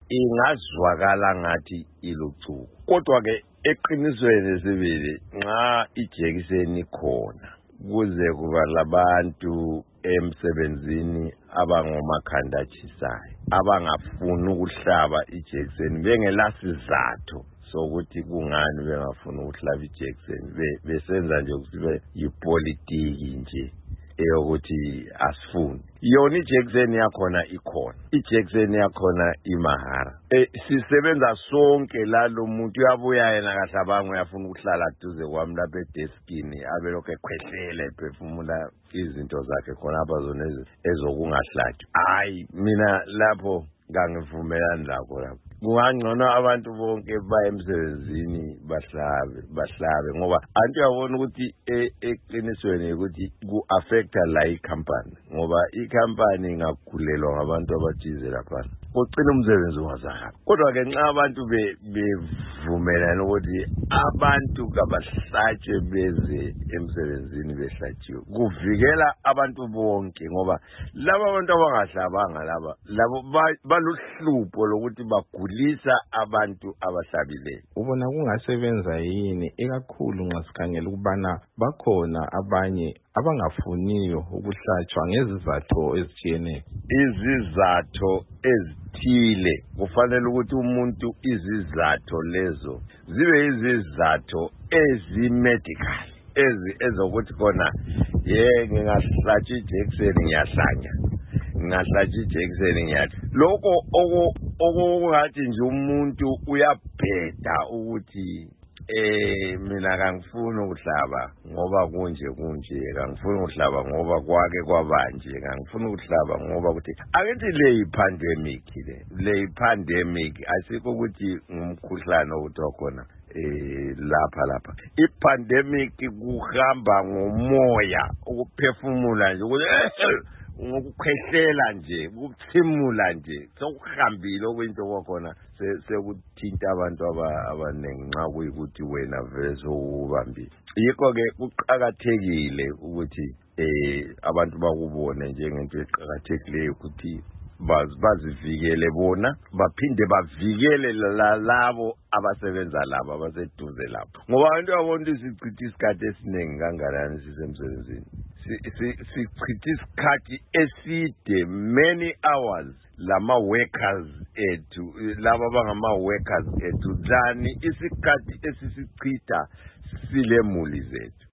ingazwakala ngathi ilucuku kodwa ke eqinisweni sibili nxa ijekiseni khona kuze kuba labantu emsebenzini abangomakhanda atshisayo abangafuni ukuhlaba ijekiseni bengelasizatho sokuthi kungani bengafuni ukuhlaba ijekiseni besenza nje ukuthi yipolitiki nje eyokuthi asifuni yona ijekiseni yakhona ikhona ijekiseni yakhona imahara sisebenza sonke lalo muntu uyabuya yena kahlabanga uyafuna ukuhlala duze kwami lapha edeskini abelokho ekhwehlele ephefumula izinto zakhe khona apha zona ezokungahlathi hayi mina lapho ngangivumelani lakho lapho kungangcono abantu bonke baye emsebenzini bahlabe ngoba antu yabona ukuthi eqinisweni ukuthi ku-affecta la i-company ngoba i-company ingagulelwa ngabantu abathize lapha kucina umsebenzi ungasahambi kodwa-ke nxa abantu bevumelana ukuthi abantu kabahlatshwe beze emsebenzini behlatshiwe kuvikela abantu bonke ngoba laba abantu abangahlabanga labo baluhlupho lokuthi bagulisa abantu abahlabileyo. Ubona kungasebenza yini ikakhulu nxa sikhangela ukubana bakhona abanye abangafuniyo ukuhlatshwa ngezizatho ezitshiyeneyo. Izizatho ezithile kufanele ukuthi umuntu izizatho lezo zibe izizatho ezimedical ezokuthi khona ngingahlatshwa ijekiseni ngiyahlanya ngingahlatshwa ijekiseni ngiyathi lokho okungathi nje umuntu uyabheda ukuthi mina kangifuni ukuhlaba ngoba kunje kangifuni ukuhlaba ngoba kwake kwabanje kangifuni ukuhlaba ngoba ukuthi akithi le pandemic asikho ukuthi ngumkhuhlane ukuthi khona lapha ipandemic kuhamba ngomoya ukuphefumula nje ukuthi ngokukhwehlela nje ukuthimula nje sokuhambile okwento kwakhona sekuthinta abantu abaningi nxa kuyikuthi wena vele ubambile yikho ke kuqhakathekile ukuthi abantu bakubone njengento eqhakathekileyo ukuthi bazivikele bona baphinde bavikele labo abasebenza labo abaseduze lapho ngoba abantu yabona sichitha isikhathi esiningi kangakanani sisemsebenzini sichitha isikhathi eside many hours lama workers ethu laba abangama workers ethu dlani isikhathi esisichitha silemuli zethu